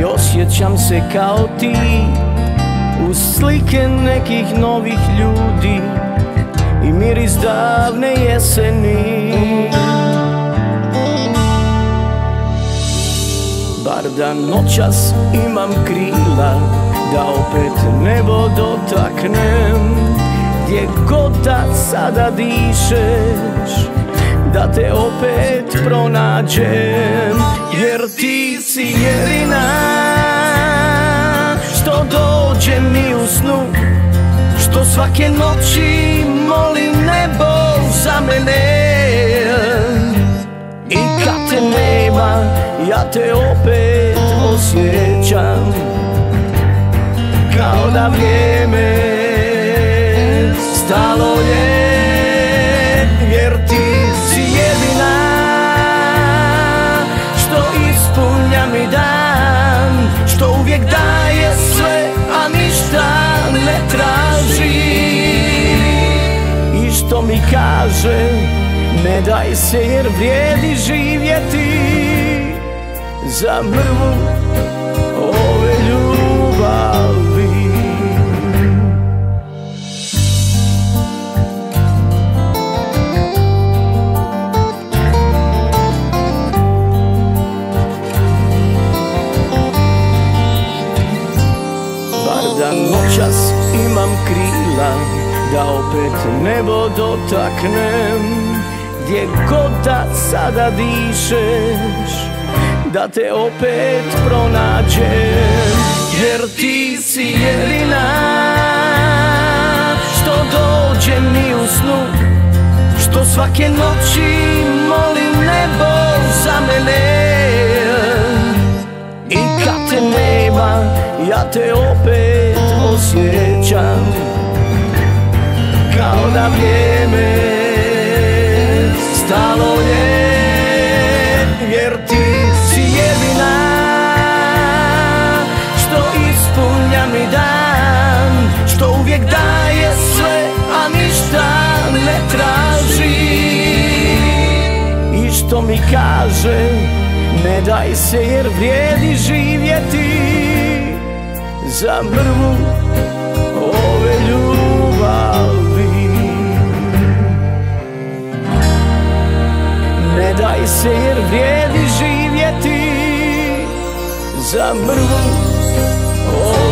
i osjećam se kao ti uz slike nekih novih ljudi i miris davne jeseni. Bar da noćas imam krila, da opet nebo dotaknem, gdje god da sada dišeš, da te opet pronađem. Jer ti si jedina što dođe mi u snu, što svake noći molim nebo za mene. I kad te nema, ja te opet osjećam, kao da vrijeme stalo je. Jer ti si jedina što ispunja mi dan, što uvijek daje sve, a ništa ne traži, i što mi kaže ne daj se jer vrijedi živjeti za mrvu ove ljubavi. Bar da noćas imam krila, da opet nebo dotaknem, gdje god da sada dišeš, da te opet pronađem. Jer ti si jedina što dođe mi u snu, što svake noći molim nebo za mene. I kad te nema, ja te opet osjećam, kao da vrijeme stalo je. Jer ti si jedina što ispunja mi dan, što uvijek daje sve, a ništa ne traži, i što mi kaže ne daj se jer vrijedi živjeti za mrvu ove ljubavi. Ne daj se jer vrijedi živjeti za mrvu ove